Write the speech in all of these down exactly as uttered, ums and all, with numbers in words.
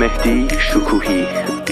مهدی شکوهی.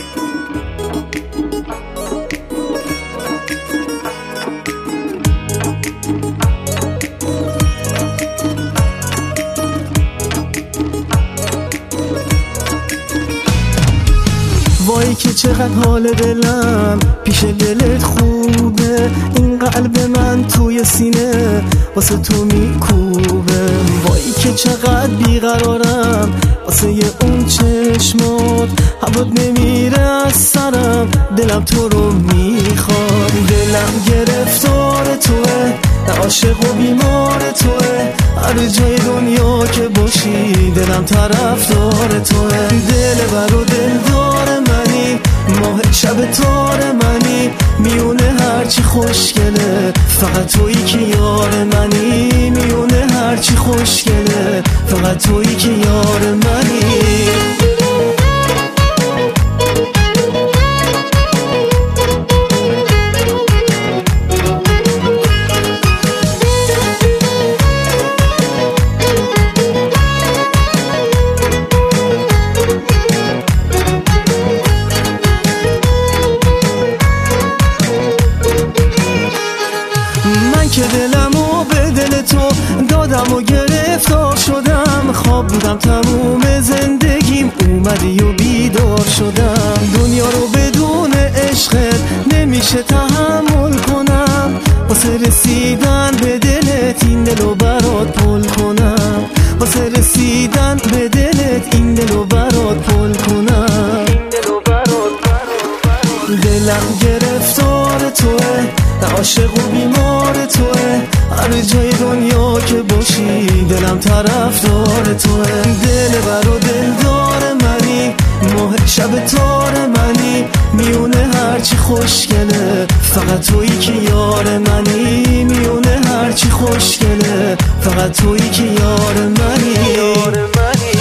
وای که چقدر حال دلم پیش دلت خوبه، این قلب من توی سینه واسه تو میکوبه. وای که چقدر بیقرارم واسه اون چشمات، هوات نمیره از سرم، دلم تو رو میخواد. دلم گرفتار توه، عاشق و بیمار توه، هر جای دنیا که باشی دلم طرفدار توه. دل بر و دلدار منی، ماه شب تار منی، میونه هرچی خوشگله فقط تویی که یار منی. میونه هرچی خوشگله فقط تویی که یار منی. که دلمو به دل تو دادم و گرفتار شدم، خواب بودم تموم زندگیم، اومدی و بیدار شدم. دنیا رو بدون عشقت نمیشه تحمل کنم، واسه رسیدن به دلت این دلو برات پل کنم، واسه رسیدن به دلت این دلو برات پل کنم. دلم گرفتار توه، عاشق و بیمار توه، هر جای دنیا که باشی دلم طرفدار توه. دل بر و دلدار منی، ماه شب تار منی، میونه هرچی خوشگله فقط تویی که یار منی. میونه هرچی خوشگله فقط تویی که یار منی. یار منی.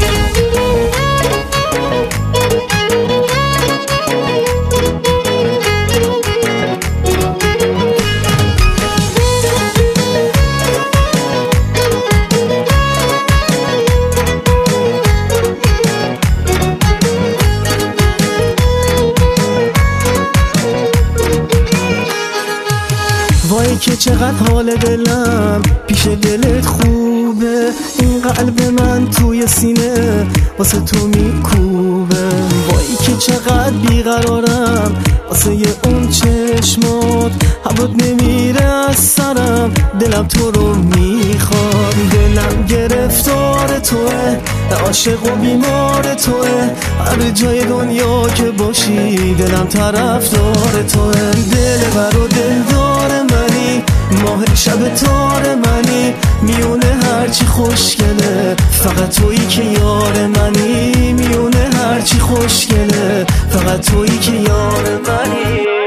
وای که چقدر حال دلم پیش دلت خوبه، این قلب من توی سینه واسه تو میکوبه. وای که چقدر بیقرارم واسه اون چشمات، هوات نمیره از سرم، دلم تو رو میخواد. دلم گرفتار توه، عاشق و بیمار توه، هر جای دنیا که باشی دلم طرفدار توه. دل بر و دلدار منی، ماه شب تار منی، میونه هرچی خوشگله فقط تویی که یار منی. میونه هرچی خوشگله فقط تویی که یار منی.